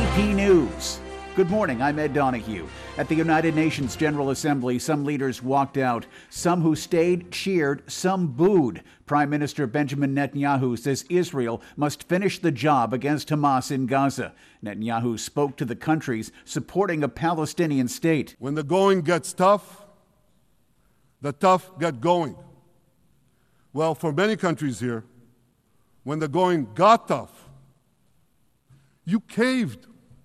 AP News. Good morning, I'm Ed Donahue. At the United Nations General Assembly, some leaders walked out. Some who stayed cheered, some booed. Prime Minister Benjamin Netanyahu says Israel must finish the job against Hamas in Gaza. Netanyahu spoke to the countries supporting a Palestinian state. When the going gets tough, the tough get going. Well, for many countries here, when the going got tough, you caved.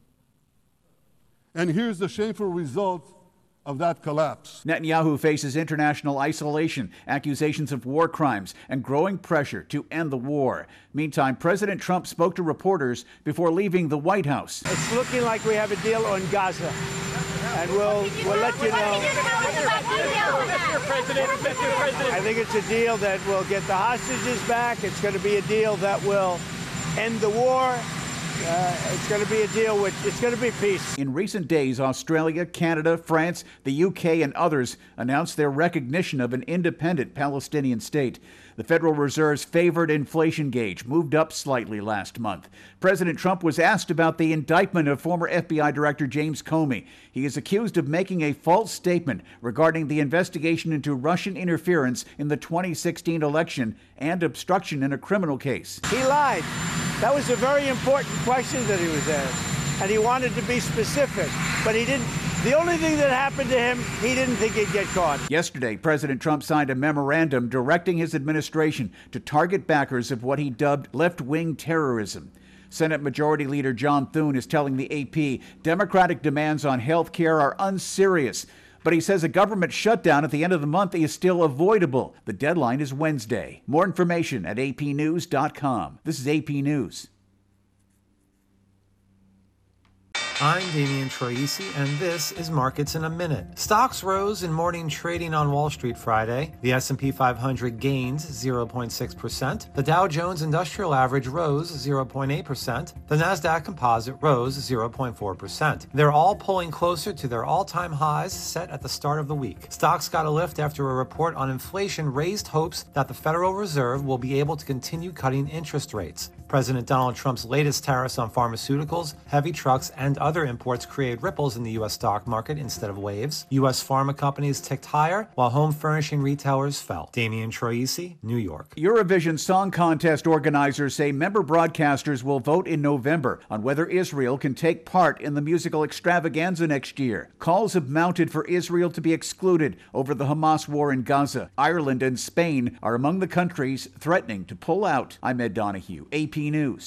And here's the shameful result of that collapse. Netanyahu faces international isolation, accusations of war crimes, and growing pressure to end the war. Meantime, President Trump spoke to reporters before leaving the White House. It's looking like we have a deal on Gaza, and we'll let you know. Mr. President. I think it's a deal that will get the hostages back. It's going to be a deal that will end the war. It's going to be a deal it's going to be peace. In recent days, Australia, Canada, France, the UK, and others announced their recognition of an independent Palestinian state. The Federal Reserve's favored inflation gauge moved up slightly last month. President Trump was asked about the indictment of former FBI Director James Comey. He is accused of making a false statement regarding the investigation into Russian interference in the 2016 election and obstruction in a criminal case. He lied. That was a very important question that he was asked, and he wanted to be specific, but he didn't. The only thing that happened to him, he didn't think he'd get caught. Yesterday, President Trump signed a memorandum directing his administration to target backers of what he dubbed left-wing terrorism. Senate Majority Leader John Thune is telling the AP Democratic demands on health care are unserious, but he says a government shutdown at the end of the month is still avoidable. The deadline is Wednesday. More information at apnews.com. This is AP News. I'm Damian Troisi, and this is Markets in a Minute. Stocks rose in morning trading on Wall Street Friday. The S&P 500 gained 0.6%. The Dow Jones Industrial Average rose 0.8%. The Nasdaq Composite rose 0.4%. They're all pulling closer to their all-time highs set at the start of the week. Stocks got a lift after a report on inflation raised hopes that the Federal Reserve will be able to continue cutting interest rates. President Donald Trump's latest tariffs on pharmaceuticals, heavy trucks, and other imports created ripples in the U.S. stock market instead of waves. U.S. pharma companies ticked higher, while home furnishing retailers fell. Damian Troisi, New York. Eurovision Song Contest organizers say member broadcasters will vote in November on whether Israel can take part in the musical extravaganza next year. Calls have mounted for Israel to be excluded over the Hamas war in Gaza. Ireland and Spain are among the countries threatening to pull out. I'm Ed Donahue, AP News.